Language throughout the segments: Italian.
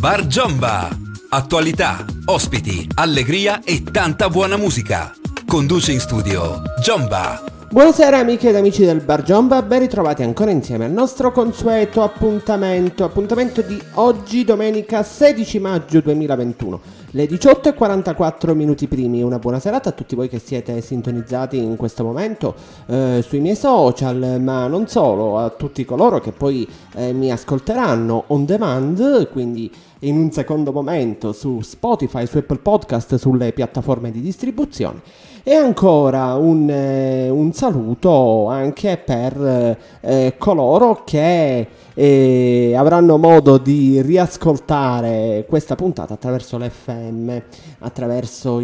Bar Giomba. Attualità, ospiti, allegria e tanta buona musica. Conduce in studio Giomba. Buonasera amiche ed amici del Bar Giomba, ben ritrovati ancora insieme al nostro consueto appuntamento di oggi, domenica 16 maggio 2021, le 18:44 minuti primi. Una buona serata a tutti voi che siete sintonizzati in questo momento sui miei social, ma non solo, a tutti coloro che poi mi ascolteranno on demand, quindi in un secondo momento su Spotify, su Apple Podcast, sulle piattaforme di distribuzione. E ancora un saluto anche per coloro che avranno modo di riascoltare questa puntata attraverso l'FM, attraverso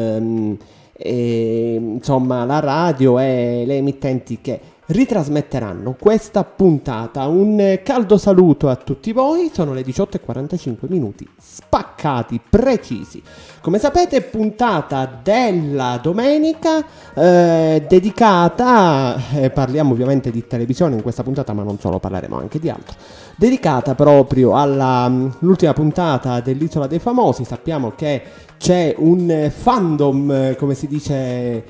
insomma la radio e le emittenti che ritrasmetteranno questa puntata. Un caldo saluto a tutti voi, sono le 18:45 minuti spaccati, precisi. Come sapete, puntata della domenica dedicata, parliamo ovviamente di televisione in questa puntata, ma non solo, parleremo anche di altro, dedicata proprio all'ultima puntata dell'Isola dei Famosi. Sappiamo che c'è un fandom, come si dice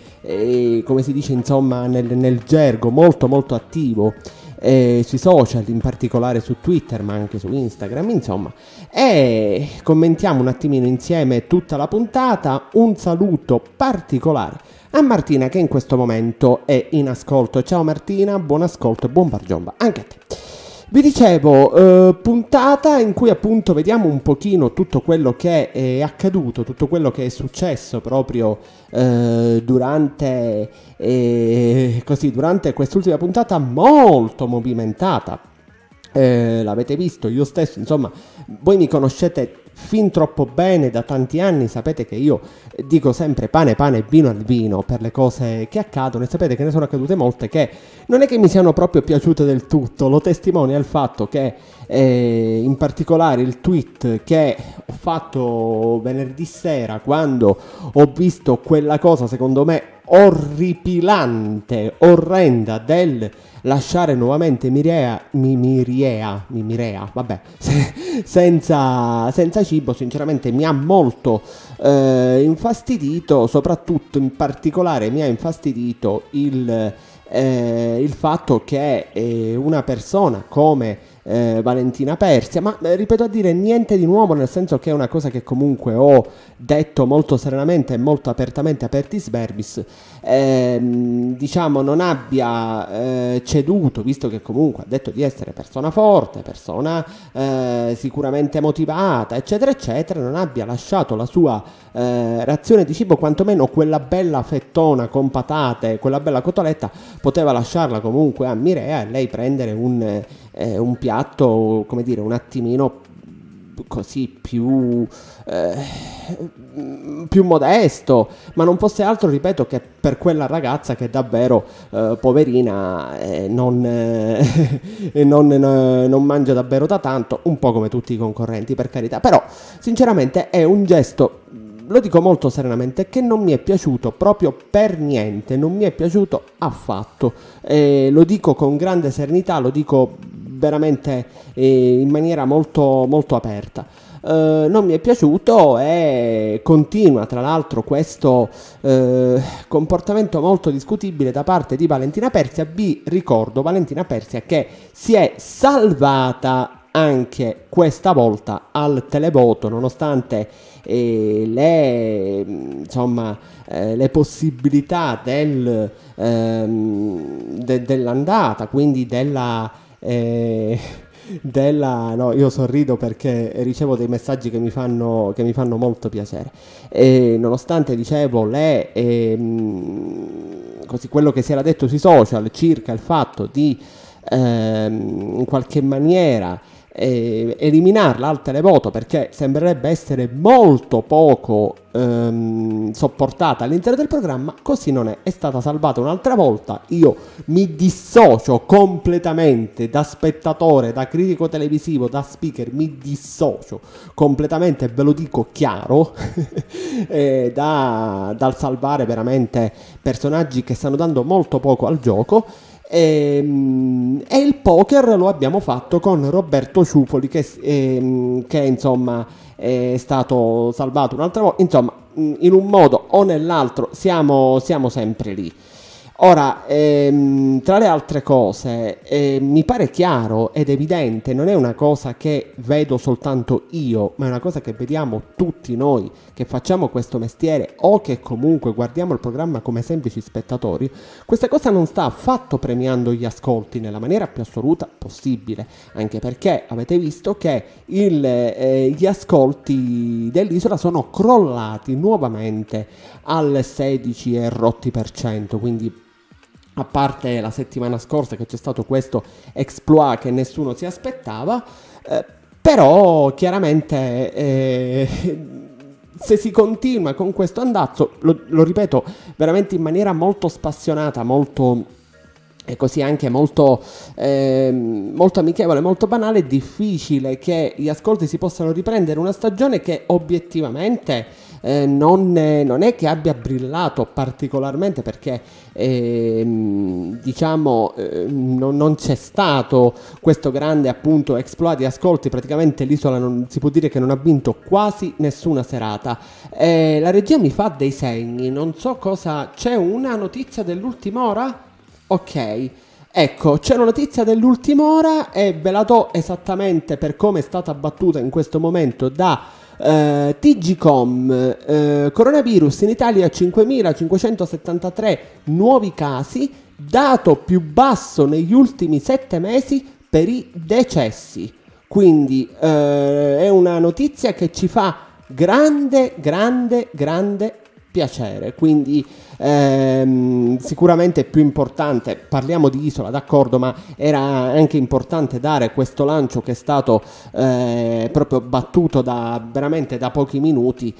insomma nel gergo, molto molto attivo sui social, in particolare su Twitter ma anche su Instagram, insomma, e commentiamo un attimino insieme tutta la puntata. Un saluto particolare a Martina che in questo momento è in ascolto. Ciao Martina, buon ascolto e buon Bar Giomba anche a te. Vi dicevo, puntata in cui appunto vediamo un pochino tutto quello che è accaduto, tutto quello che è successo proprio durante quest'ultima puntata molto movimentata. L'avete visto, io stesso, insomma, voi mi conoscete fin troppo bene da tanti anni, sapete che io dico sempre pane pane, vino al vino per le cose che accadono, e sapete che ne sono accadute molte che non è che mi siano proprio piaciute del tutto. Lo testimonia il fatto che in particolare il tweet che ho fatto venerdì sera, quando ho visto quella cosa secondo me orripilante, orrenda, del lasciare nuovamente Mirea, vabbè, senza cibo, sinceramente mi ha molto infastidito. Soprattutto, in particolare, mi ha infastidito il fatto che una persona come Valentina Persia, ma ripeto a dire niente di nuovo, nel senso che è una cosa che comunque ho detto molto serenamente e molto apertamente, apertis verbis, diciamo non abbia ceduto, visto che comunque ha detto di essere persona forte, persona sicuramente motivata, eccetera eccetera, non abbia lasciato la sua razione di cibo, quantomeno quella bella fettona con patate, quella bella cotoletta, poteva lasciarla comunque a Mirea e lei prendere un piatto, come dire, un attimino così più modesto, ma non fosse altro, ripeto, che per quella ragazza che davvero poverina non mangia davvero da tanto, un po' come tutti i concorrenti, per carità. Però sinceramente è un gesto, lo dico molto serenamente, che non mi è piaciuto proprio per niente, non mi è piaciuto affatto, lo dico con grande serenità, lo dico veramente in maniera molto molto aperta. Non mi è piaciuto e continua tra l'altro questo comportamento molto discutibile da parte di Valentina Persia. Vi ricordo Valentina Persia che si è salvata anche questa volta al televoto, nonostante le possibilità dell'andata, quindi no, io sorrido perché ricevo dei messaggi che mi fanno molto piacere, nonostante, dicevo, così quello che si era detto sui social circa il fatto di in qualche maniera eliminarla al televoto, perché sembrerebbe essere molto poco sopportata all'interno del programma. Così non è stata salvata un'altra volta. Io mi dissocio completamente da spettatore, da critico televisivo, da speaker, mi dissocio completamente, ve lo dico chiaro, dal salvare veramente personaggi che stanno dando molto poco al gioco. e il poker lo abbiamo fatto con Roberto Ciufoli che insomma è stato salvato un'altra volta, insomma in un modo o nell'altro siamo sempre lì. Ora, tra le altre cose, mi pare chiaro ed evidente, non è una cosa che vedo soltanto io, ma è una cosa che vediamo tutti noi che facciamo questo mestiere o che comunque guardiamo il programma come semplici spettatori. Questa cosa non sta affatto premiando gli ascolti nella maniera più assoluta possibile, anche perché avete visto che gli ascolti dell'isola sono crollati nuovamente al 16 e rotti per cento, quindi a parte la settimana scorsa che c'è stato questo exploit che nessuno si aspettava, però chiaramente se si continua con questo andazzo, lo ripeto veramente in maniera molto spassionata, molto e così anche molto amichevole, molto banale, è difficile che gli ascolti si possano riprendere una stagione che obiettivamente non è che abbia brillato particolarmente, perché non c'è stato questo grande appunto exploit di ascolti. Praticamente l'isola si può dire che non ha vinto quasi nessuna serata. La regia mi fa dei segni, non so cosa. C'è una notizia dell'ultima ora? Ok, ecco, c'è una notizia dell'ultima ora e ve la do esattamente per come è stata battuta in questo momento da TGcom. Coronavirus in Italia 5.573 nuovi casi, dato più basso negli ultimi 7 mesi per i decessi. Quindi è una notizia che ci fa grande piacere. Quindi sicuramente è più importante, parliamo di isola, d'accordo, ma era anche importante dare questo lancio che è stato proprio battuto veramente da pochi minuti,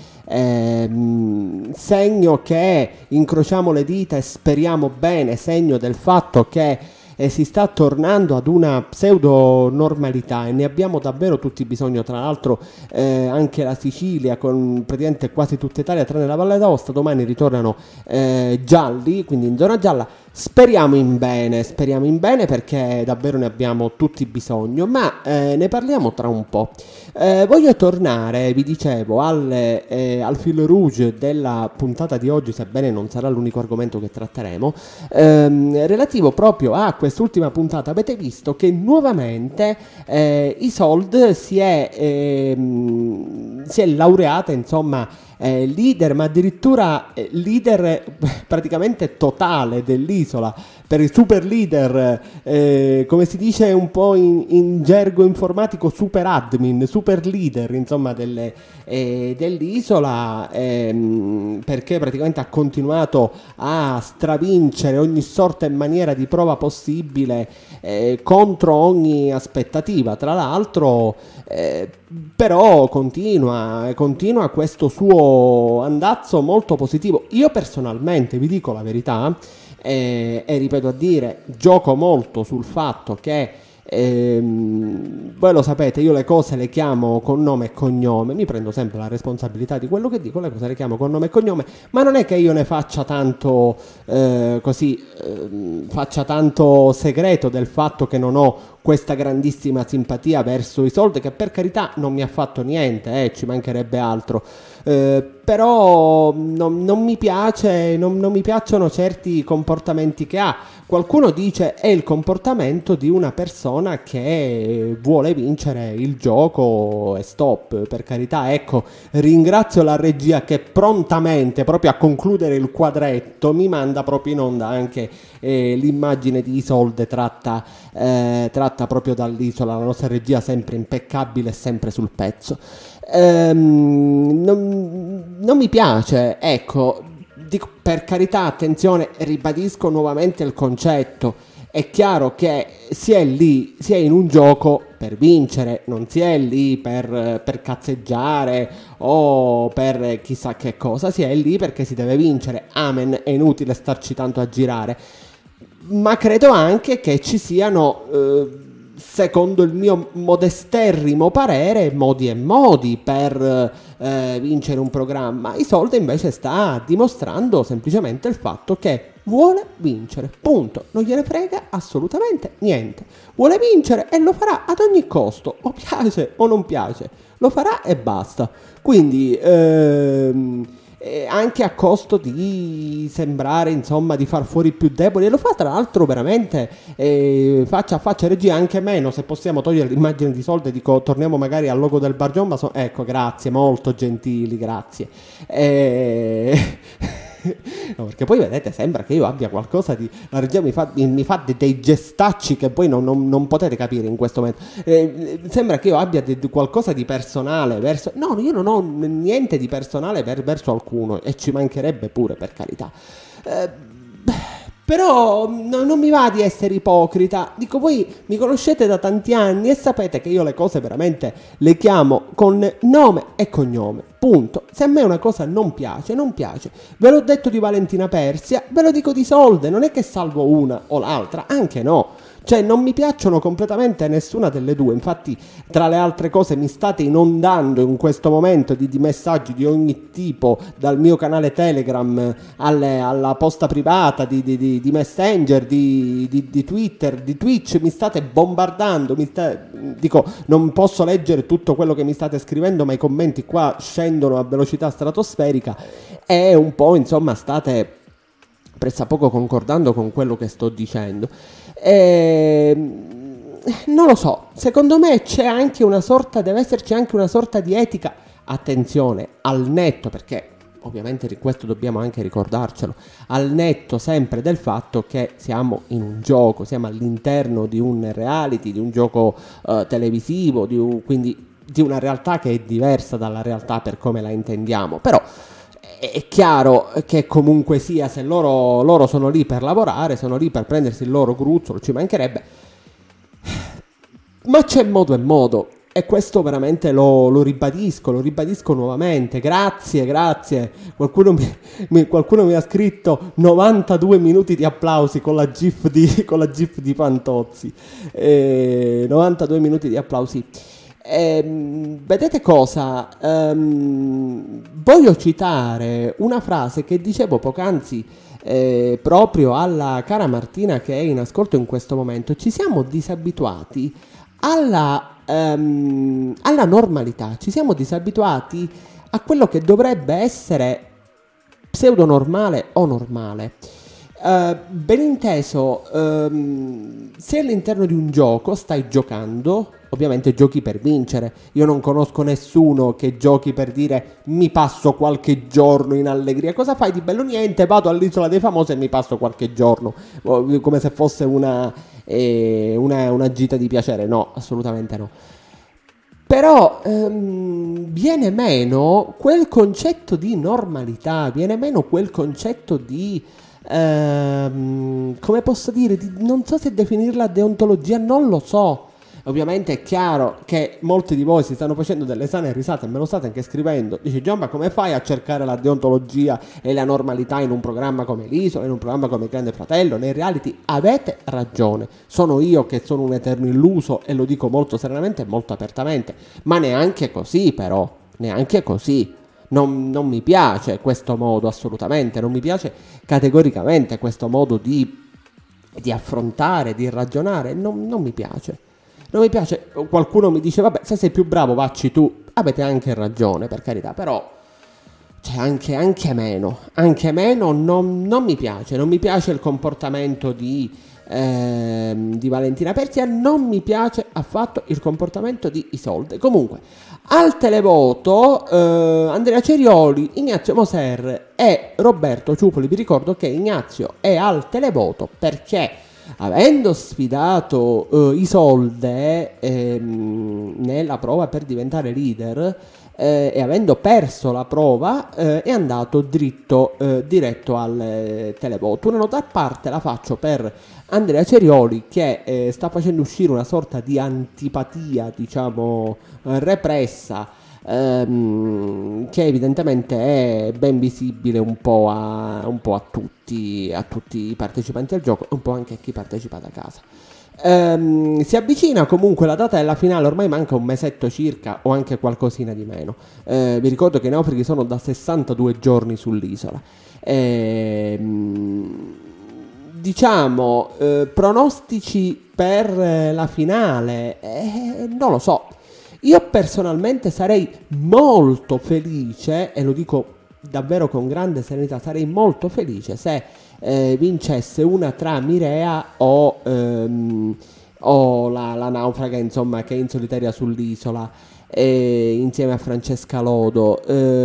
segno che incrociamo le dita e speriamo bene, segno del fatto che si sta tornando ad una pseudo normalità, e ne abbiamo davvero tutti bisogno. Tra l'altro anche la Sicilia, con praticamente quasi tutta Italia tranne la Valle d'Aosta, domani ritornano gialli, quindi in zona gialla. Speriamo in bene perché davvero ne abbiamo tutti bisogno, ma ne parliamo tra un po'. Voglio tornare, vi dicevo, al fil rouge della puntata di oggi, sebbene non sarà l'unico argomento che tratteremo, relativo proprio a quest'ultima puntata. Avete visto che nuovamente Isolde si è laureata, insomma, leader, ma addirittura leader praticamente totale dell'isola, per il super leader, come si dice un po' in gergo informatico, super admin, super leader, insomma, dell'isola, perché praticamente ha continuato a stravincere ogni sorta e maniera di prova possibile contro ogni aspettativa. Tra l'altro però continua questo suo andazzo molto positivo. Io personalmente, vi dico la verità, e ripeto a dire, gioco molto sul fatto che voi lo sapete, io le cose le chiamo con nome e cognome, mi prendo sempre la responsabilità di quello che dico, le cose le chiamo con nome e cognome, ma non è che io ne faccia tanto faccia tanto segreto del fatto che non ho questa grandissima simpatia verso Isolde, che per carità non mi ha fatto niente, ci mancherebbe altro, però non mi piace, non mi piacciono certi comportamenti che ha. Qualcuno dice è il comportamento di una persona che vuole vincere il gioco e stop. Per carità, ecco, ringrazio la regia che prontamente, proprio a concludere il quadretto, mi manda proprio in onda anche l'immagine di Isolde tratta proprio dall'isola. La nostra regia sempre impeccabile e sempre sul pezzo. Non mi piace, ecco, dico, per carità, attenzione, ribadisco nuovamente il concetto. È chiaro che si è in un gioco per vincere, non si è lì per cazzeggiare o per chissà che cosa, si è lì perché si deve vincere. Amen, è inutile starci tanto a girare. Ma credo anche che ci siano, secondo il mio modesterrimo parere, modi e modi per vincere un programma. Isolde invece sta dimostrando semplicemente il fatto che vuole vincere, punto, non gliene frega assolutamente niente, vuole vincere e lo farà ad ogni costo, o piace o non piace, lo farà e basta. Quindi anche a costo di sembrare, insomma, di far fuori i più deboli, e lo fa tra l'altro veramente faccia a faccia. Regia, anche meno, se possiamo togliere l'immagine di Solde, dico torniamo magari al logo del Bar Giomba, ecco, grazie, molto gentili, grazie. No, perché poi vedete, sembra che io abbia qualcosa di... La regia mi fa dei gestacci che poi non potete capire in questo momento. Sembra che io abbia qualcosa di personale verso... No, io non ho niente di personale verso alcuno, e ci mancherebbe pure, per carità. Però non mi va di essere ipocrita. Dico, voi mi conoscete da tanti anni e sapete che io le cose veramente le chiamo con nome e cognome, punto. Se a me una cosa non piace, non piace. Ve l'ho detto di Valentina Persia, ve lo dico di Solde. Non è che salvo una o l'altra, anche no. Cioè, non mi piacciono completamente nessuna delle due. Infatti, tra le altre cose, mi state inondando in questo momento di messaggi di ogni tipo, dal mio canale Telegram alla posta privata, di Messenger, di Twitter, di Twitch. Mi state bombardando. Dico, non posso leggere tutto quello che mi state scrivendo, ma i commenti qua scendono a velocità stratosferica. E un po', insomma, state pressappoco concordando con quello che sto dicendo. Non lo so, secondo me c'è anche una sorta, deve esserci anche una sorta di etica, attenzione, al netto, perché ovviamente questo dobbiamo anche ricordarcelo, al netto sempre del fatto che siamo in un gioco, siamo all'interno di un reality, di un gioco televisivo, quindi di una realtà che è diversa dalla realtà per come la intendiamo. Però è chiaro che comunque sia, se loro sono lì per lavorare, sono lì per prendersi il loro gruzzolo, ci mancherebbe, ma c'è modo e modo, e questo veramente lo ribadisco nuovamente. Grazie, qualcuno mi ha scritto 92 minuti di applausi con la gif di Fantozzi, 92 minuti di applausi. Vedete cosa? Voglio citare una frase che dicevo poc'anzi proprio alla cara Martina che è in ascolto in questo momento. Ci siamo disabituati alla normalità, ci siamo disabituati a quello che dovrebbe essere pseudo normale o normale. Ben inteso, se all'interno di un gioco stai giocando, ovviamente giochi per vincere. Io non conosco nessuno che giochi per dire mi passo qualche giorno in allegria. Cosa fai di bello? Niente, vado all'Isola dei Famosi e mi passo qualche giorno, come se fosse una gita di piacere. No, assolutamente no. Però viene meno quel concetto di normalità, viene meno quel concetto di come posso dire, non so se definirla deontologia, non lo so. Ovviamente è chiaro che molti di voi si stanno facendo delle sane risate e me lo state anche scrivendo. Dice Giamba, come fai a cercare la deontologia e la normalità in un programma come l'Isola, in un programma come Grande Fratello, nei reality? Avete ragione, sono io che sono un eterno illuso e lo dico molto serenamente e molto apertamente, ma neanche così, però neanche così. Non mi piace questo modo, assolutamente, non mi piace categoricamente questo modo di affrontare, di ragionare, non mi piace. Non mi piace. Qualcuno mi dice, vabbè, se sei più bravo vacci tu. Avete anche ragione, per carità, però cioè anche meno non mi piace. Non mi piace il comportamento di Valentina Persia, non mi piace affatto il comportamento di Isolde. Comunque, al televoto Andrea Cerioli, Ignazio Moser e Roberto Ciupoli. Vi ricordo che Ignazio è al televoto perché, avendo sfidato Isolde nella prova per diventare leader e avendo perso la prova, è andato diretto al televoto. Una nota a parte la faccio per Andrea Cerioli, che sta facendo uscire una sorta di antipatia, diciamo, repressa, che evidentemente è ben visibile un po' a tutti i partecipanti al gioco e un po' anche a chi partecipa da casa. Si avvicina comunque la data della finale, ormai manca un mesetto circa o anche qualcosina di meno. Vi ricordo che i naufraghi sono da 62 giorni sull'isola. diciamo, pronostici per la finale, non lo so. Io personalmente sarei molto felice, e lo dico davvero con grande serenità, sarei molto felice se vincesse una tra Mirea o la naufraga, insomma, che è in solitaria sull'isola insieme a Francesca Lodo,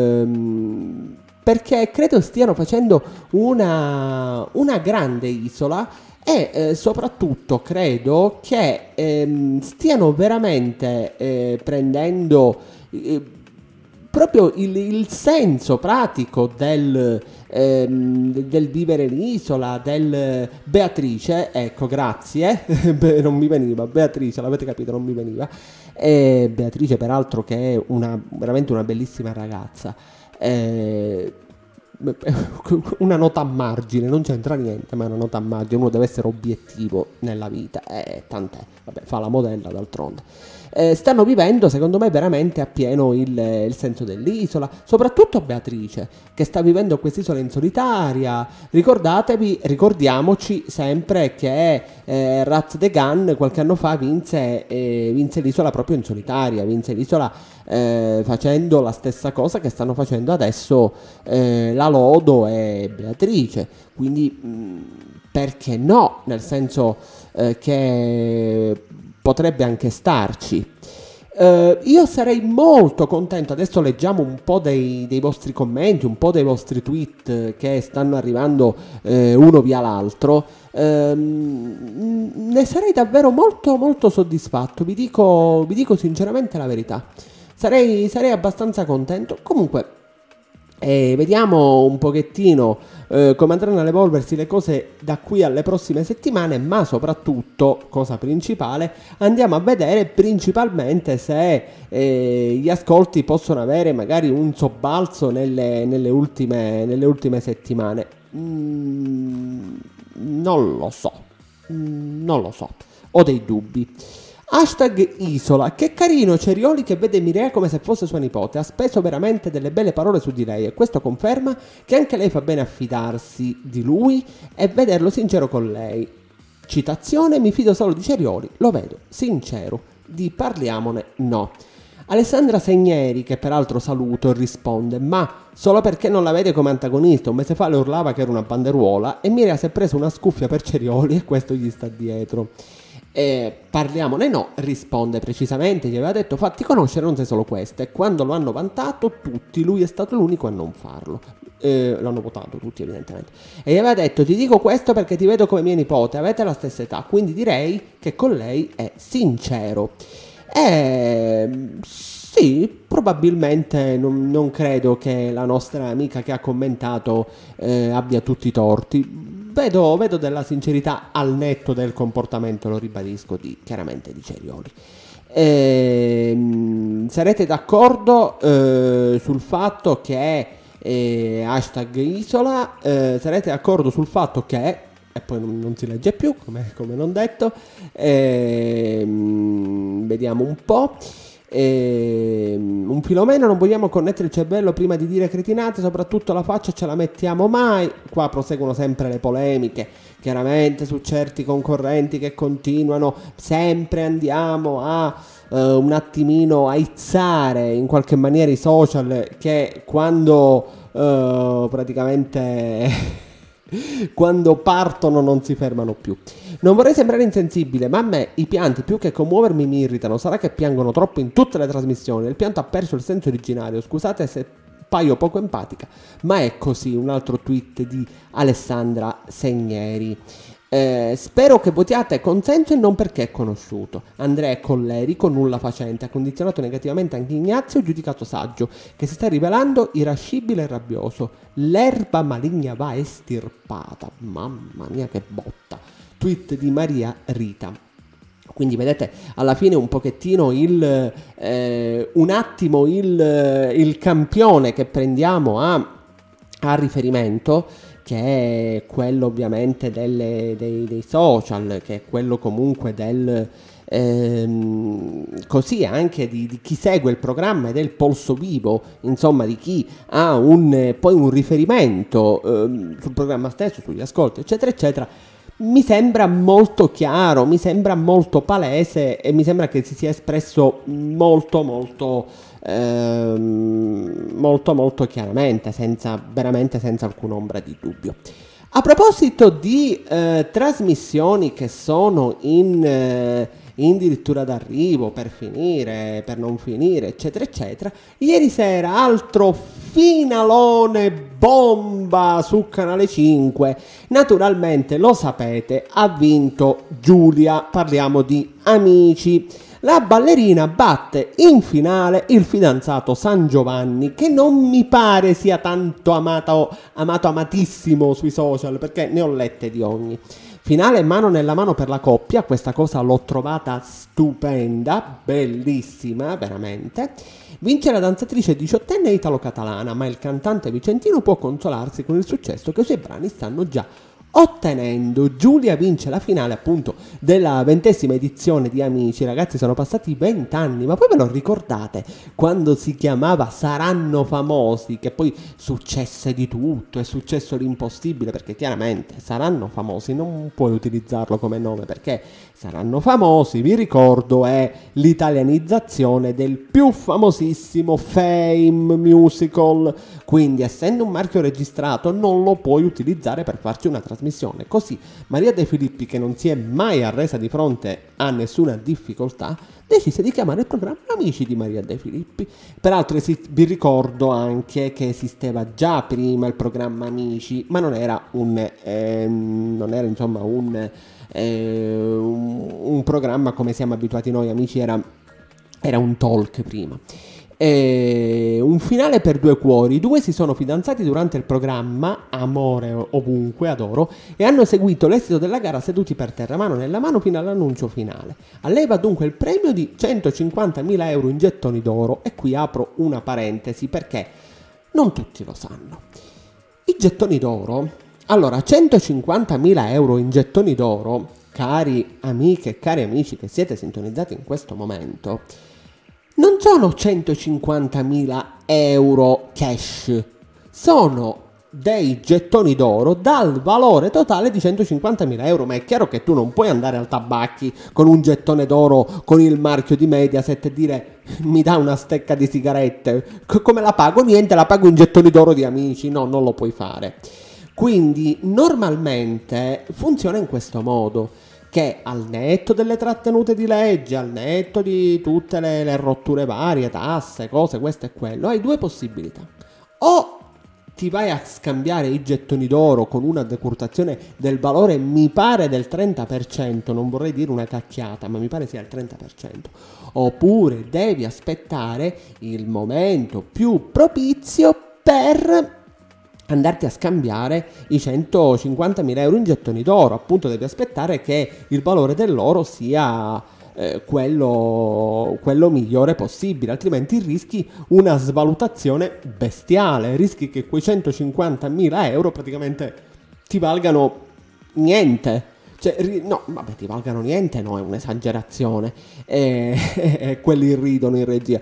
perché credo stiano facendo una grande isola e soprattutto credo che stiano veramente prendendo proprio il senso pratico del vivere l'isola, del Beatrice, ecco, grazie, non mi veniva, Beatrice, l'avete capito, non mi veniva, Beatrice peraltro che è veramente una bellissima ragazza, una nota a margine, non c'entra niente, ma è una nota a margine, uno deve essere obiettivo nella vita, tant'è, vabbè, fa la modella d'altronde. Stanno vivendo secondo me veramente appieno il senso dell'isola, soprattutto Beatrice che sta vivendo quest'isola in solitaria. Ricordiamoci sempre che Raz de Gan qualche anno fa vinse l'isola proprio in solitaria, vinse l'isola facendo la stessa cosa che stanno facendo adesso la Lodo e Beatrice, quindi perché no, nel senso che potrebbe anche starci. Io sarei molto contento, adesso leggiamo un po' dei vostri commenti, un po' dei vostri tweet che stanno arrivando uno via l'altro, ne sarei davvero molto molto soddisfatto, vi dico sinceramente la verità, sarei abbastanza contento. Comunque vediamo un pochettino come andranno a evolversi le cose da qui alle prossime settimane, ma soprattutto, cosa principale, andiamo a vedere principalmente se gli ascolti possono avere magari un sobbalzo nelle ultime settimane. Non lo so, ho dei dubbi. Hashtag Isola, che carino Cerioli che vede Mirea come se fosse sua nipote, ha speso veramente delle belle parole su di lei e questo conferma che anche lei fa bene a fidarsi di lui e vederlo sincero con lei. Citazione, mi fido solo di Cerioli, lo vedo sincero, di parliamone no. Alessandra Segneri, che peraltro saluto, risponde: ma solo perché non la vede come antagonista, un mese fa le urlava che era una banderuola e Mirea si è preso una scuffia per Cerioli e questo gli sta dietro. Parliamone no, risponde precisamente, gli aveva detto fatti conoscere, non sei solo questa, e quando lo hanno vantato tutti, lui è stato l'unico a non farlo, l'hanno votato tutti evidentemente, e gli aveva detto ti dico questo perché ti vedo come mia nipote, avete la stessa età, quindi direi che con lei è sincero. Sì, probabilmente non credo che la nostra amica che ha commentato abbia tutti i torti. Vedo della sincerità al netto del comportamento, lo ribadisco, chiaramente di Cerioli. Sarete d'accordo sul fatto che hashtag Isola, sarete d'accordo sul fatto che, e poi non si legge più come non detto, vediamo un po'. Un Filomeno, non vogliamo connettere il cervello prima di dire cretinate, soprattutto la faccia ce la mettiamo mai. Qua proseguono sempre le polemiche, chiaramente su certi concorrenti che continuano, sempre andiamo a un attimino aizzare in qualche maniera i social che quando praticamente quando partono non si fermano più. Non vorrei sembrare insensibile, ma a me i pianti più che commuovermi mi irritano. Sarà che piangono troppo in tutte le trasmissioni, il pianto ha perso il senso originario. Scusate se paio poco empatica, ma è così. Un altro tweet di Alessandra Segneri. Spero che votiate consenso e non perché è conosciuto. Andrea è collerico, nulla facente, ha condizionato negativamente anche Ignazio, giudicato saggio, che si sta rivelando irascibile e rabbioso. L'erba maligna va estirpata. Mamma mia che botta. Tweet di Maria Rita. Quindi vedete alla fine un pochettino il campione che prendiamo a riferimento, che è quello ovviamente dei social, che è quello comunque così anche di chi segue il programma e del polso vivo, insomma di chi ha poi un riferimento sul programma stesso, sugli ascolti eccetera eccetera. mi sembra molto chiaro, mi sembra molto palese e mi sembra che si sia espresso molto chiaramente, veramente senza alcuna ombra di dubbio. A proposito di trasmissioni che sono in addirittura d'arrivo, per finire, per non finire, eccetera eccetera, ieri sera altro finalone bomba su Canale 5, naturalmente lo sapete, ha vinto Giulia, parliamo di Amici. La ballerina batte in finale il fidanzato San Giovanni, che non mi pare sia tanto amatissimo sui social, perché ne ho lette di ogni. Finale mano nella mano per la coppia, questa cosa l'ho trovata stupenda, bellissima, veramente. Vince la danzatrice 18enne italo-catalana, ma il cantante vicentino può consolarsi con il successo che i suoi brani stanno già ottenendo. Giulia vince la finale appunto della 20ª edizione di Amici. Ragazzi, sono passati 20 anni, ma poi ve lo ricordate quando si chiamava Saranno Famosi, che poi successe di tutto, è successo l'impossibile, perché chiaramente Saranno Famosi non puoi utilizzarlo come nome, perché Saranno Famosi, vi ricordo, è l'italianizzazione del più famosissimo Fame Musical, quindi essendo un marchio registrato non lo puoi utilizzare per farci una trasmissione. Così Maria De Filippi, che non si è mai arresa di fronte a nessuna difficoltà, decise di chiamare il programma Amici di Maria De Filippi. Peraltro vi ricordo anche che esisteva già prima il programma Amici, ma non era un programma come siamo abituati noi. Amici era un talk prima. Un finale per due cuori. I due si sono fidanzati durante il programma Amore ovunque, adoro, e hanno seguito l'esito della gara seduti per terra, mano nella mano, fino all'annuncio finale. A lei va dunque il premio di 150.000 euro in gettoni d'oro, e qui apro una parentesi perché non tutti lo sanno. I gettoni d'oro, allora, 150.000 euro in gettoni d'oro, cari amiche e cari amici che siete sintonizzati in questo momento, non sono 150.000 euro cash, sono dei gettoni d'oro dal valore totale di 150.000 euro. Ma è chiaro che tu non puoi andare al tabacchi con un gettone d'oro con il marchio di Mediaset e dire mi dà una stecca di sigarette, come la pago? Niente, la pago in gettoni d'oro di Amici. No, non lo puoi fare. Quindi normalmente funziona in questo modo, che al netto delle trattenute di legge, al netto di tutte le rotture varie, tasse, cose, questo e quello, hai due possibilità: o ti vai a scambiare i gettoni d'oro con una decurtazione del valore, mi pare del 30%, non vorrei dire una cacchiata, ma mi pare sia il 30%, oppure devi aspettare il momento più propizio per andarti a scambiare i 150.000 euro in gettoni d'oro. Appunto, devi aspettare che il valore dell'oro sia quello migliore possibile, altrimenti rischi una svalutazione bestiale, rischi che quei 150.000 euro praticamente ti valgano niente. Cioè, no, vabbè, ti valgano niente, no, è un'esagerazione. Quelli ridono in regia.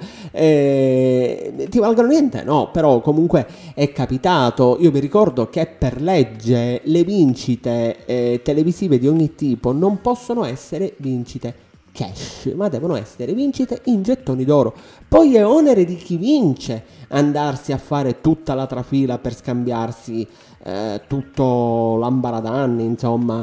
Ti valgano niente, no, però comunque è capitato. Io vi ricordo che per legge le vincite televisive di ogni tipo non possono essere vincite cash, ma devono essere vincite in gettoni d'oro. Poi è onere di chi vince andarsi a fare tutta la trafila per scambiarsi tutto l'ambaradanni, insomma,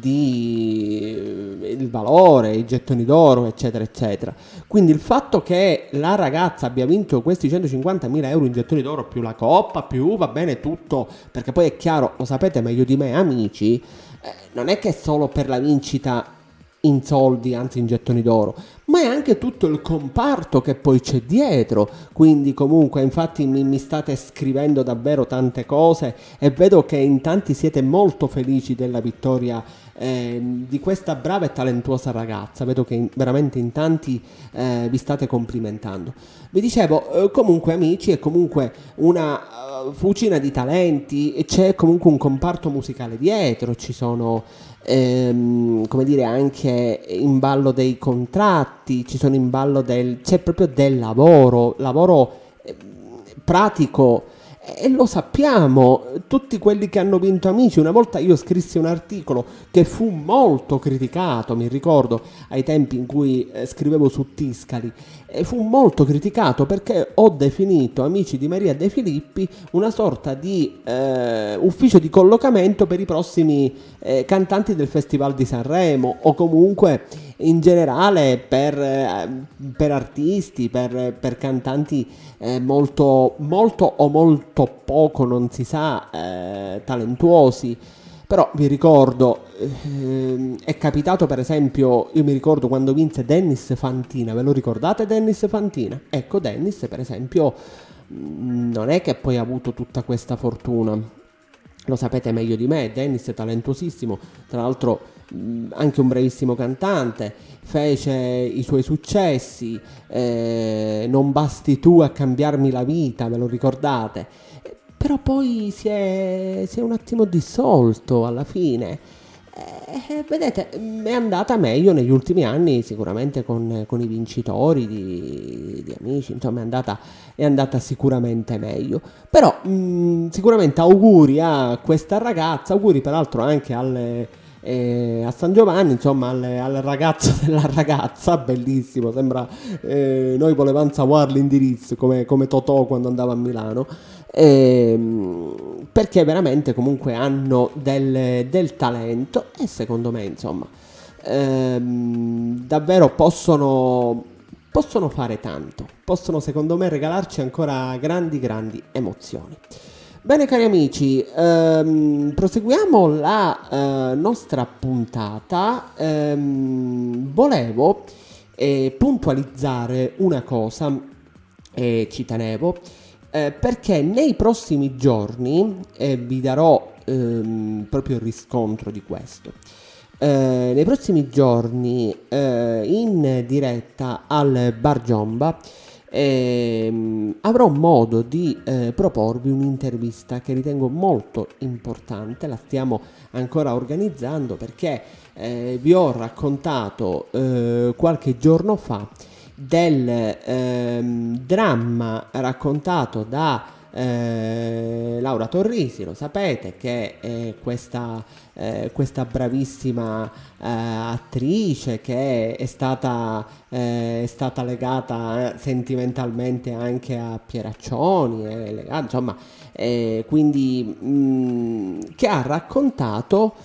di il valore, i gettoni d'oro, eccetera eccetera. Quindi il fatto che la ragazza abbia vinto questi 150.000 euro in gettoni d'oro, più la coppa, più va bene tutto, perché poi è chiaro, lo sapete meglio di me, Amici, non è che è solo per la vincita in soldi, anzi in gettoni d'oro, ma è anche tutto il comparto che poi c'è dietro. Quindi comunque, infatti mi state scrivendo davvero tante cose e vedo che in tanti siete molto felici della vittoria di questa brava e talentuosa ragazza. Vedo che veramente in tanti vi state complimentando. Vi dicevo, comunque Amici è comunque una fucina di talenti, e c'è comunque un comparto musicale dietro, ci sono come dire, anche in ballo dei contratti, ci sono in ballo c'è proprio del lavoro pratico E lo sappiamo, tutti quelli che hanno vinto Amici. Una volta io scrissi un articolo che fu molto criticato, mi ricordo ai tempi in cui scrivevo su Tiscali, e fu molto criticato perché ho definito Amici di Maria De Filippi una sorta di ufficio di collocamento per i prossimi cantanti del Festival di Sanremo, o comunque in generale per artisti, per cantanti molto o molto poco, non si sa, talentuosi. Però vi ricordo, è capitato per esempio, io mi ricordo quando vinse Dennis Fantina, ve lo ricordate Dennis Fantina? Ecco, Dennis per esempio non è che poi ha avuto tutta questa fortuna, lo sapete meglio di me, Dennis è talentuosissimo, tra l'altro anche un bravissimo cantante, fece i suoi successi, Non basti tu a cambiarmi la vita, ve lo ricordate? Però poi si è un attimo dissolto alla fine. Vedete, è andata meglio negli ultimi anni, sicuramente con i vincitori di Amici, insomma è andata sicuramente meglio. Però sicuramente auguri a questa ragazza, auguri peraltro anche a San Giovanni, insomma al ragazzo della ragazza, bellissimo, sembra noi volevamo sapere l'indirizzo come Totò quando andava a Milano, perché veramente comunque hanno del talento, e secondo me insomma davvero possono fare tanto, possono secondo me regalarci ancora grandi emozioni. Bene cari amici, proseguiamo la nostra puntata. Volevo puntualizzare una cosa, ci tenevo, perché nei prossimi giorni vi darò proprio il riscontro di questo. Nei prossimi giorni in diretta al Bar Giomba avrò modo di proporvi un'intervista che ritengo molto importante. La stiamo ancora organizzando perché vi ho raccontato qualche giorno fa del dramma raccontato da Laura Torrisi. Lo sapete che questa bravissima attrice che è stata legata sentimentalmente anche a Pieraccioni, insomma, quindi che ha raccontato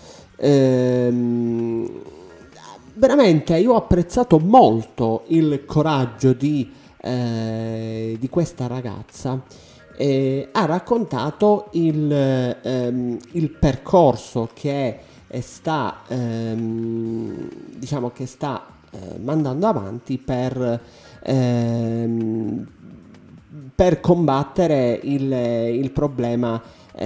veramente, io ho apprezzato molto il coraggio di questa ragazza. Ha raccontato il percorso che sta mandando avanti per combattere il problema,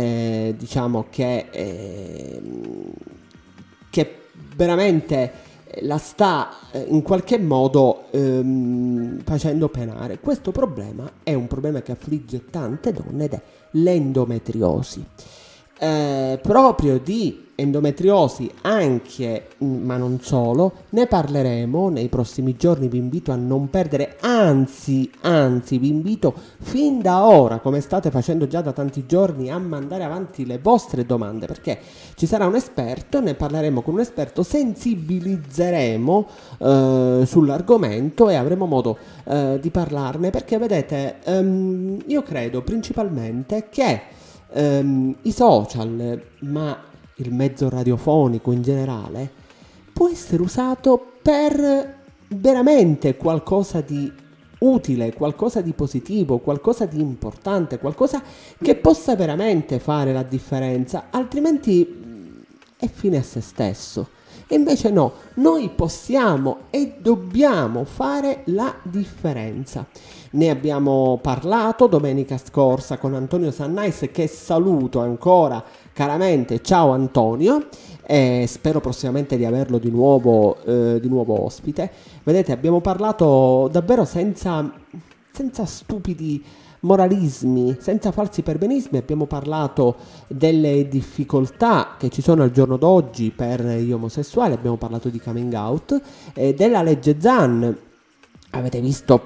che veramente la sta in qualche modo facendo penare. Questo problema è un problema che affligge tante donne ed è l'endometriosi. Proprio di endometriosi anche, ma non solo, ne parleremo nei prossimi giorni. Vi invito a non perdere, anzi vi invito fin da ora, come state facendo già da tanti giorni, a mandare avanti le vostre domande, perché ci sarà un esperto, ne parleremo con un esperto, sensibilizzeremo sull'argomento e avremo modo di parlarne, perché vedete, io credo principalmente che i social, ma il mezzo radiofonico in generale, può essere usato per veramente qualcosa di utile, qualcosa di positivo, qualcosa di importante, qualcosa che possa veramente fare la differenza, altrimenti è fine a se stesso. E invece no, noi possiamo e dobbiamo fare la differenza. Ne abbiamo parlato domenica scorsa con Antonio Sannais, che saluto ancora caramente. Ciao Antonio, spero prossimamente di averlo di nuovo ospite. Vedete, abbiamo parlato davvero senza stupidi moralismi, senza falsi perbenismi. Abbiamo parlato delle difficoltà che ci sono al giorno d'oggi per gli omosessuali, abbiamo parlato di coming out, della legge Zan. Avete visto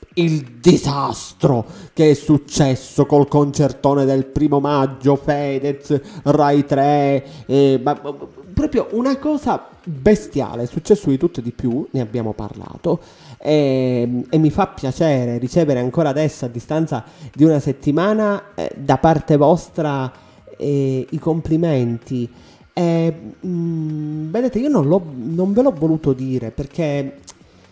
il disastro che è successo col concertone del 1° maggio, Fedez, Rai 3, proprio una cosa bestiale, è successo di tutto e di più, ne abbiamo parlato, e mi fa piacere ricevere ancora adesso, a distanza di una settimana, da parte vostra i complimenti. Vedete, io non ve l'ho voluto dire perché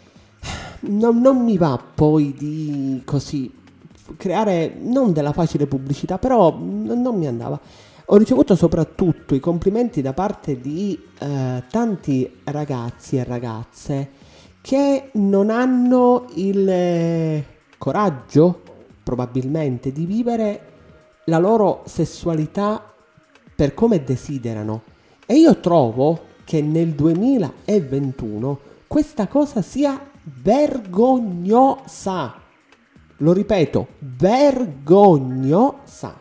non mi va poi di così creare non della facile pubblicità, però non mi andava. Ho ricevuto soprattutto i complimenti da parte di tanti ragazzi e ragazze che non hanno il coraggio, probabilmente, di vivere la loro sessualità per come desiderano. E io trovo che nel 2021 questa cosa sia vergognosa. Lo ripeto, vergognosa.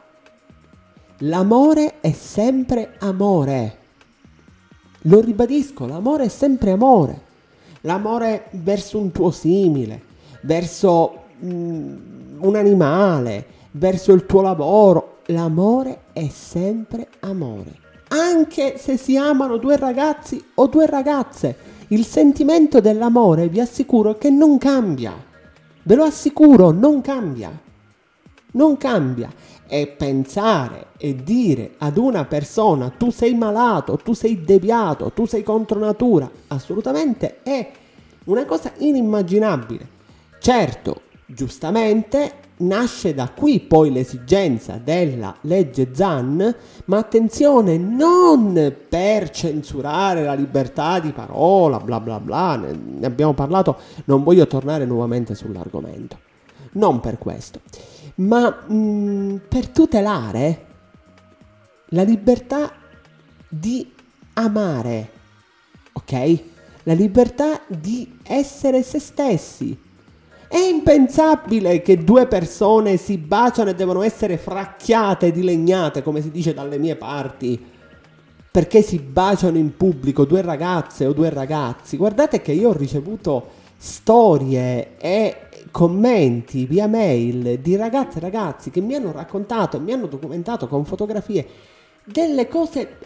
L'amore è sempre amore. Lo ribadisco, l'amore è sempre amore. L'amore verso un tuo simile, verso un animale, verso il tuo lavoro. L'amore è sempre amore. Anche se si amano due ragazzi o due ragazze, il sentimento dell'amore vi assicuro che non cambia. Ve lo assicuro, non cambia. Non cambia. E pensare e dire ad una persona tu sei malato, tu sei deviato, tu sei contro natura, assolutamente è una cosa inimmaginabile. Certo, giustamente nasce da qui poi l'esigenza della legge Zan, ma attenzione, non per censurare la libertà di parola, bla bla bla, ne abbiamo parlato, non voglio tornare nuovamente sull'argomento, non per questo, ma per tutelare la libertà di amare, ok? La libertà di essere se stessi. È impensabile che due persone si baciano e devono essere fracchiate, dilegnate, come si dice dalle mie parti, perché si baciano in pubblico, due ragazze o due ragazzi. Guardate che io ho ricevuto storie e commenti via mail di ragazze e ragazzi che mi hanno raccontato, mi hanno documentato con fotografie delle cose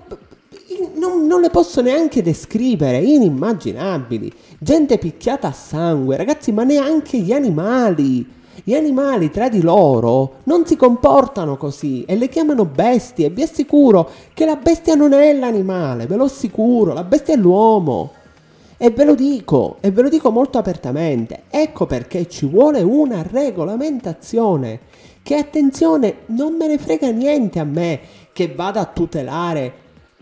non le posso neanche descrivere, inimmaginabili. Gente picchiata a sangue, ragazzi, ma neanche gli animali tra di loro non si comportano così e le chiamano bestie. Vi assicuro che la bestia non è l'animale, ve lo assicuro, la bestia è l'uomo. E ve lo dico molto apertamente. Ecco perché ci vuole una regolamentazione. Che attenzione, non me ne frega niente a me che vada a tutelare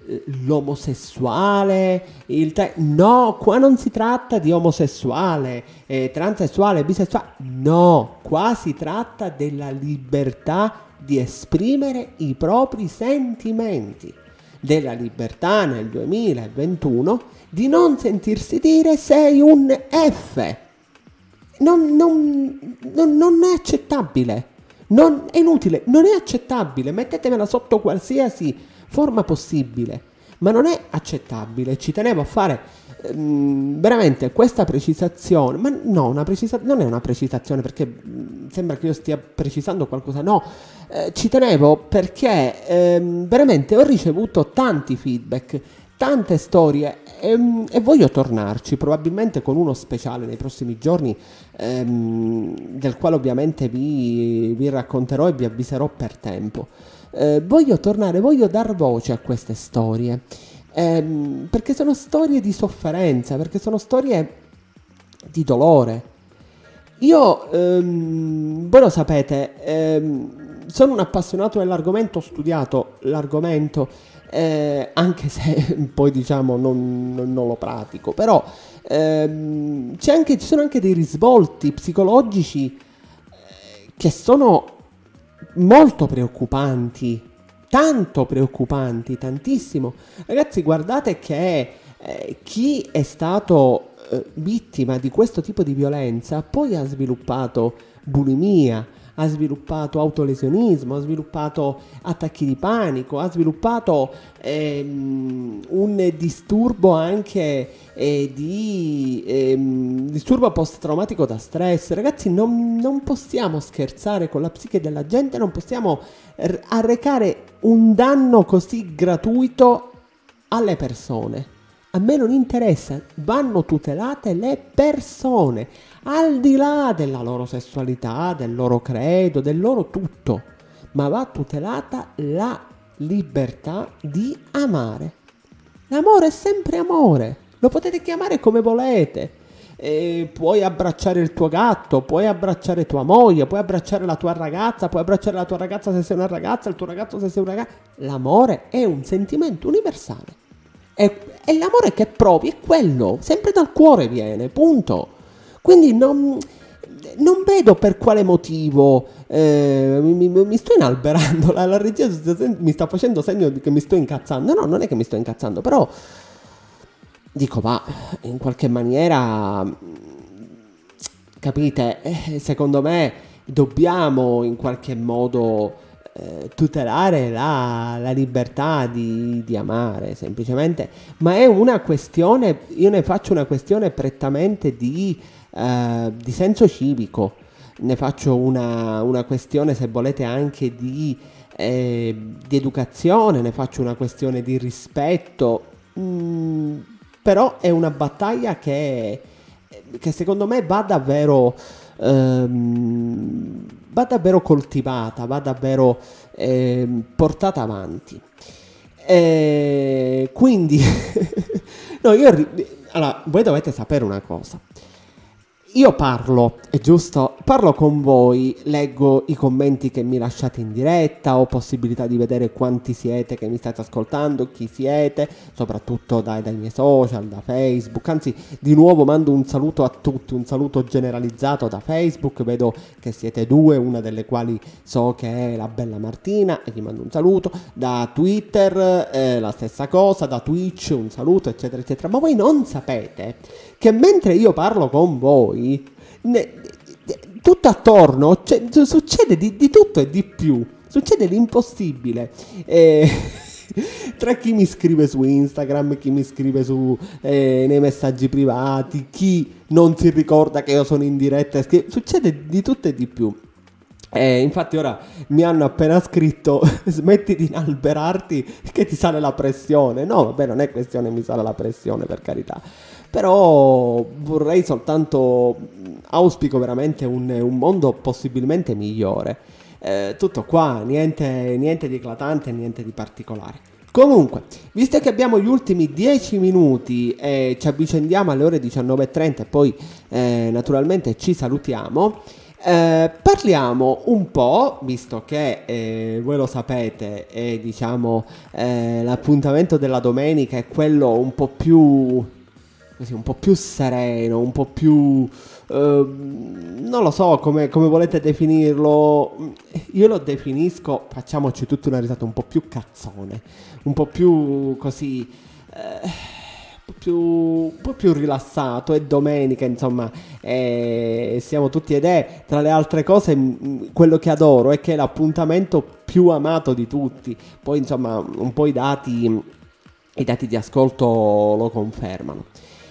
l'omosessuale, no, qua non si tratta di omosessuale, transessuale, bisessuale, no, qua si tratta della libertà di esprimere i propri sentimenti, della libertà nel 2021 di non sentirsi dire sei un F. Non è accettabile, è inutile, non è accettabile, mettetemela sotto qualsiasi forma possibile, ma non è accettabile. Ci tenevo a fare veramente questa precisazione, ma no, non è una precisazione perché sembra che io stia precisando qualcosa, no, ci tenevo perché veramente ho ricevuto tanti feedback, tante storie e voglio tornarci probabilmente con uno speciale nei prossimi giorni, del quale ovviamente vi racconterò e vi avviserò per tempo. Voglio tornare, voglio dar voce a queste storie, perché sono storie di sofferenza, perché sono storie di dolore. Io, voi lo sapete, sono un appassionato dell'argomento, ho studiato l'argomento, anche se poi diciamo non lo pratico, però ci sono anche dei risvolti psicologici che sono molto preoccupanti, tanto preoccupanti, tantissimo. Ragazzi, guardate che chi è stato vittima di questo tipo di violenza poi ha sviluppato bulimia, ha sviluppato autolesionismo, ha sviluppato attacchi di panico, ha sviluppato un disturbo anche disturbo post-traumatico da stress. Ragazzi, non possiamo scherzare con la psiche della gente, non possiamo arrecare un danno così gratuito alle persone. A me non interessa, vanno tutelate le persone, al di là della loro sessualità, del loro credo, del loro tutto, ma va tutelata la libertà di amare. L'amore è sempre amore, lo potete chiamare come volete. Puoi abbracciare il tuo gatto, puoi abbracciare tua moglie, puoi abbracciare la tua ragazza, puoi abbracciare la tua ragazza se sei una ragazza, il tuo ragazzo se sei un ragazzo. L'amore è un sentimento universale. E l'amore che provi è quello, sempre dal cuore viene, punto. Quindi non vedo per quale motivo mi sto inalberando, la regia mi sta facendo segno che mi sto incazzando. No, non è che mi sto incazzando, però dico, ma in qualche maniera, capite, secondo me dobbiamo in qualche modo tutelare la libertà di amare, semplicemente. Ma è una questione, io ne faccio una questione prettamente di senso civico, ne faccio una questione, se volete, anche di educazione, ne faccio una questione di rispetto, però è una battaglia che secondo me va davvero coltivata, va davvero portata avanti. Quindi no, allora, voi dovete sapere una cosa. Io parlo, è giusto, parlo con voi, leggo i commenti che mi lasciate in diretta, ho possibilità di vedere quanti siete che mi state ascoltando, chi siete, soprattutto dai miei social, da Facebook. Anzi, di nuovo mando un saluto a tutti, un saluto generalizzato da Facebook. Vedo che siete due, una delle quali so che è la bella Martina, e gli mando un saluto. Da Twitter la stessa cosa, da Twitch un saluto, eccetera eccetera. Ma voi non sapete che mentre io parlo con voi, tutto attorno succede di tutto e di più, succede l'impossibile. Tra chi mi scrive su Instagram, chi mi scrive nei messaggi privati, chi non si ricorda che io sono in diretta, succede di tutto e di più. Infatti ora mi hanno appena scritto: smetti di inalberarti che ti sale la pressione. No, vabbè, non è questione mi sale la pressione, per carità, però vorrei soltanto, auspico veramente un mondo possibilmente migliore. Tutto qua, niente di eclatante, niente di particolare. Comunque, visto che abbiamo gli ultimi 10 minuti e ci avvicendiamo alle ore 19:30 e poi naturalmente ci salutiamo, parliamo un po', visto che voi lo sapete, diciamo l'appuntamento della domenica è quello un po' più così, un po' più sereno, un po' più non lo so come volete definirlo. Io lo definisco, facciamoci tutta una risata, un po' più cazzone, un po' più così, un po' più rilassato. È domenica, insomma, siamo tutti, ed è, tra le altre cose, quello che adoro è che è l'appuntamento più amato di tutti. Poi insomma un po' i dati di ascolto lo confermano.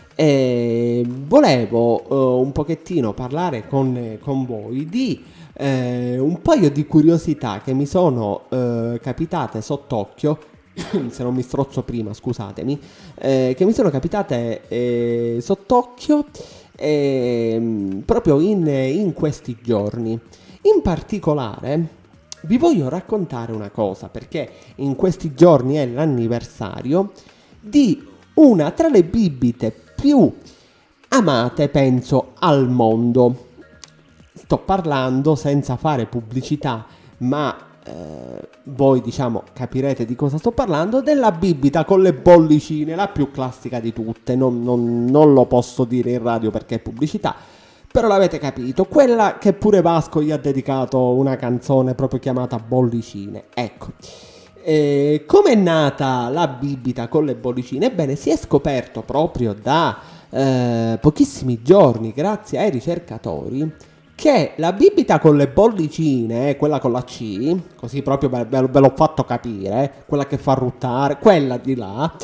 Volevo un pochettino parlare con voi di un paio di curiosità che mi sono capitate sott'occhio, se non mi strozzo prima, scusatemi, che mi sono capitate sott'occhio proprio in questi giorni. In particolare vi voglio raccontare una cosa, perché in questi giorni è l'anniversario di una tra le bibite più amate, penso, al mondo. Sto parlando, senza fare pubblicità, ma voi diciamo capirete di cosa sto parlando, della bibita con le bollicine, la più classica di tutte. Non lo posso dire in radio perché è pubblicità, però l'avete capito, quella che pure Vasco gli ha dedicato una canzone proprio chiamata Bollicine. Ecco, come è nata la bibita con le bollicine? Ebbene, si è scoperto proprio da pochissimi giorni, grazie ai ricercatori, che la bibita con le bollicine, quella con la C, così proprio ve l'ho fatto capire, quella che fa ruttare, quella di là,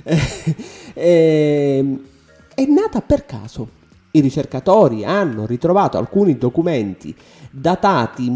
è nata per caso. I ricercatori hanno ritrovato alcuni documenti datati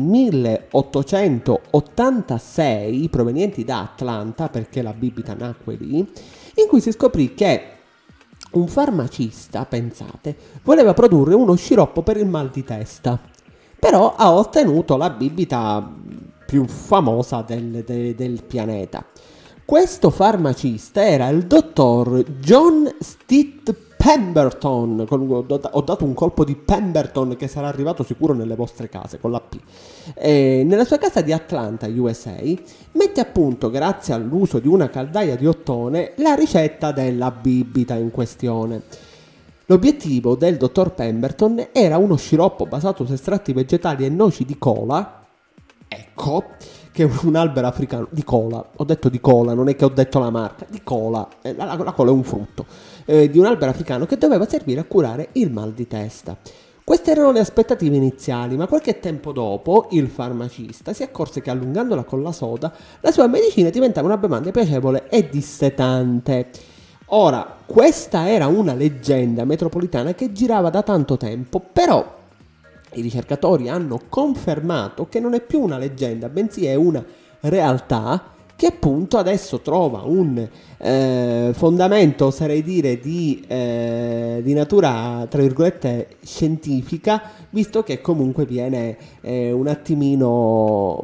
1886 provenienti da Atlanta, perché la bibita nacque lì, in cui si scoprì che un farmacista, pensate, voleva produrre uno sciroppo per il mal di testa, però ha ottenuto la bibita più famosa del pianeta. Questo farmacista era il dottor John Stitt Pemberton. Ho dato un colpo di Pemberton che sarà arrivato sicuro nelle vostre case con la P. Nella sua casa di Atlanta, USA, mette a punto, grazie all'uso di una caldaia di ottone, la ricetta della bibita in questione. L'obiettivo del dottor Pemberton era uno sciroppo basato su estratti vegetali e noci di cola, ecco, che è un albero africano di cola. Ho detto di cola, non è che ho detto la marca, di cola. La cola è un frutto di un albero africano che doveva servire a curare il mal di testa. Queste erano le aspettative iniziali, ma qualche tempo dopo il farmacista si accorse che allungandola con la soda la sua medicina diventava una bevanda piacevole e dissetante. Ora, questa era una leggenda metropolitana che girava da tanto tempo, però i ricercatori hanno confermato che non è più una leggenda, bensì è una realtà che appunto adesso trova un fondamento, oserei dire, di natura, tra virgolette, scientifica, visto che comunque viene un attimino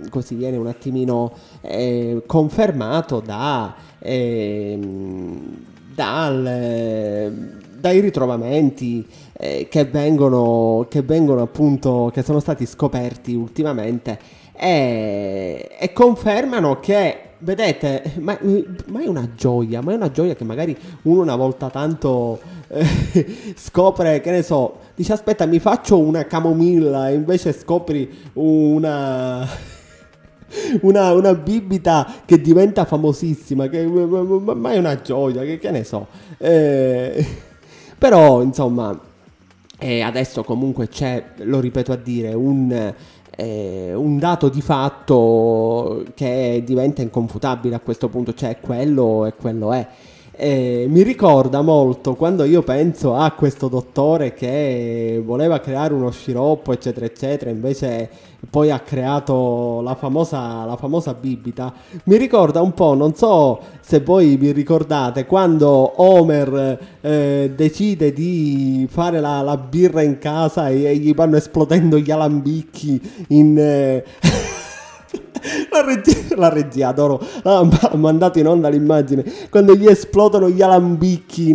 confermato dai ritrovamenti che vengono appunto, che sono stati scoperti ultimamente, e confermano che, vedete, ma è una gioia che magari uno una volta tanto scopre, che ne so, dice aspetta, mi faccio una camomilla, e invece scopri una bibita che diventa famosissima, ma è una gioia, che ne so, però insomma, adesso comunque c'è, lo ripeto a dire, un dato di fatto che diventa inconfutabile a questo punto, cioè quello è. Mi ricorda molto quando io penso a questo dottore che voleva creare uno sciroppo eccetera eccetera, invece poi ha creato la famosa bibita. Mi ricorda un po', non so se voi vi ricordate, quando Homer decide di fare la birra in casa e gli vanno esplodendo gli alambicchi in la regia adoro, ha mandato in onda l'immagine quando gli esplodono gli alambicchi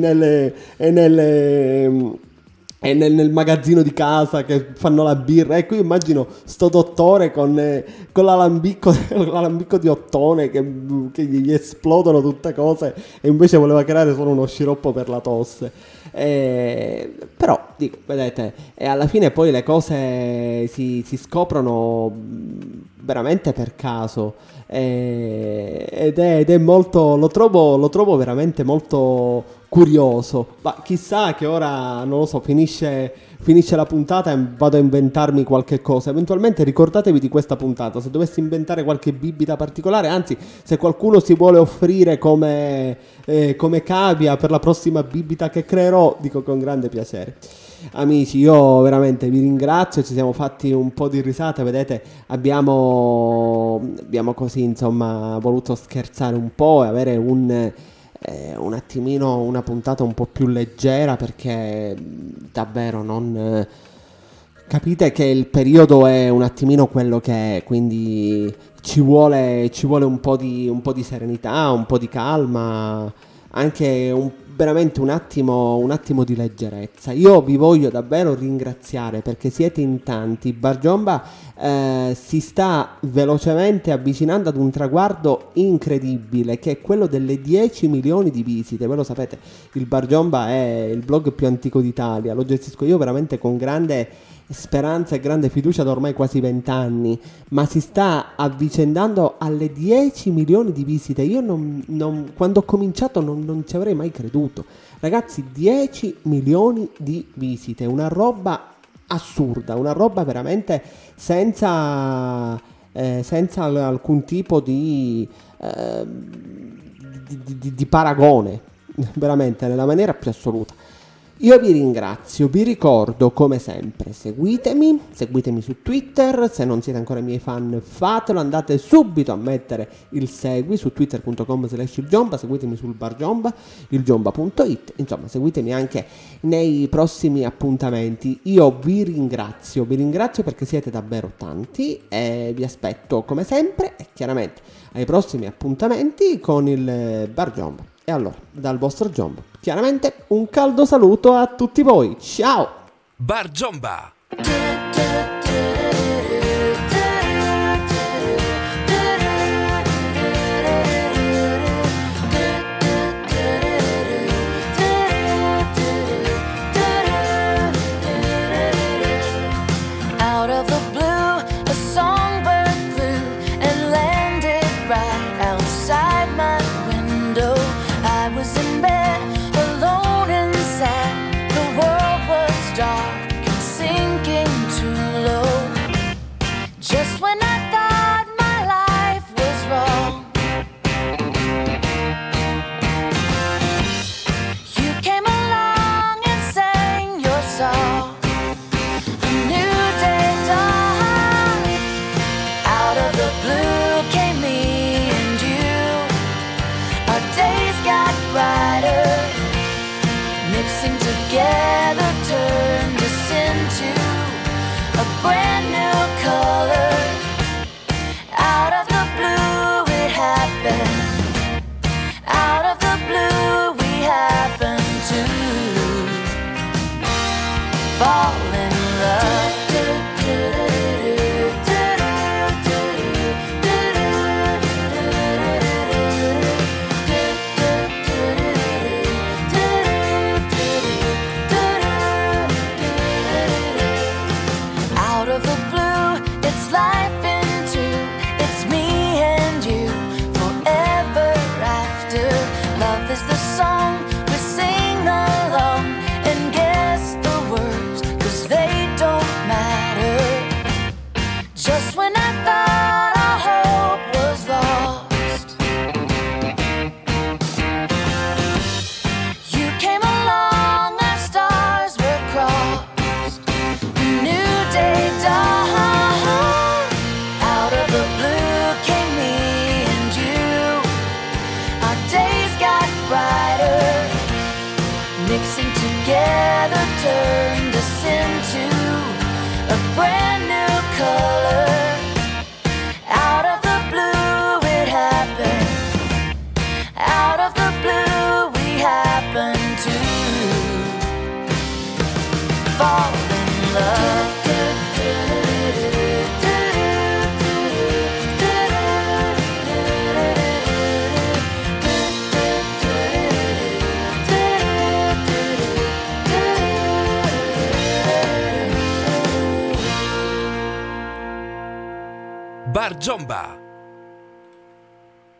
nel magazzino di casa che fanno la birra. Ecco, io immagino sto dottore con l'alambicco di ottone che gli esplodono tutte cose, e invece voleva creare solo uno sciroppo per la tosse. Però dico, vedete, alla fine poi le cose si scoprono veramente per caso, ed è molto, lo trovo veramente molto curioso. Ma chissà che ora, non lo so, finisce la puntata e vado a inventarmi qualche cosa. Eventualmente ricordatevi di questa puntata, se dovessi inventare qualche bibita particolare, anzi se qualcuno si vuole offrire come cavia per la prossima bibita che creerò, dico con grande piacere. Amici, io veramente vi ringrazio, ci siamo fatti un po' di risate, vedete, abbiamo così insomma voluto scherzare un po' e avere un attimino una puntata un po' più leggera, perché davvero non capite che il periodo è un attimino quello che è, quindi ci vuole un po' di serenità, un po' di calma, anche veramente un attimo di leggerezza. Io vi voglio davvero ringraziare perché siete in tanti. Bar Giomba si sta velocemente avvicinando ad un traguardo incredibile, che è quello delle 10 milioni di visite. Voi lo sapete, il Bar Giomba è il blog più antico d'Italia, lo gestisco io veramente con grande speranza e grande fiducia da ormai quasi 20 anni, ma si sta avvicendando alle 10 milioni di visite. Io quando ho cominciato non ci avrei mai creduto, ragazzi. 10 milioni di visite, una roba assurda, una roba veramente senza alcun tipo di paragone, veramente nella maniera più assoluta. Io vi ringrazio, vi ricordo come sempre, seguitemi su Twitter, se non siete ancora miei fan fatelo, andate subito a mettere il segui su twitter.com/ilgiomba, seguitemi sul bar Giomba, ilgiomba.it, insomma seguitemi anche nei prossimi appuntamenti. Io vi ringrazio perché siete davvero tanti e vi aspetto come sempre e chiaramente ai prossimi appuntamenti con il bar Giomba. E allora, dal vostro Giomba, chiaramente un caldo saluto a tutti voi. Ciao! Bar Giomba. Out of the blue, a songbird flew and landed right outside my window. I was in bed, alone inside. The world was dark and sinking too low. Just when I thought my life was wrong, you came along and sang your song. A new day dawned. Out of the blue came me and you. Our days got brighter, mixing together turned us into a brand new color. Out of the blue it happened. Out of the blue we happened to fall in love. Out of the blue, it's life in two. It's me and you forever after. Love is the song we sing along and guess the words, 'cause they don't matter. Just when I thought our hope was lost, you came along, our stars were crossed. A new day dawned. Out of the blue came me and you. Our days got brighter, mixing together turned us into a brand new color. Out of the blue it happened. Out of the blue we happened to fall in love. Bar Giomba.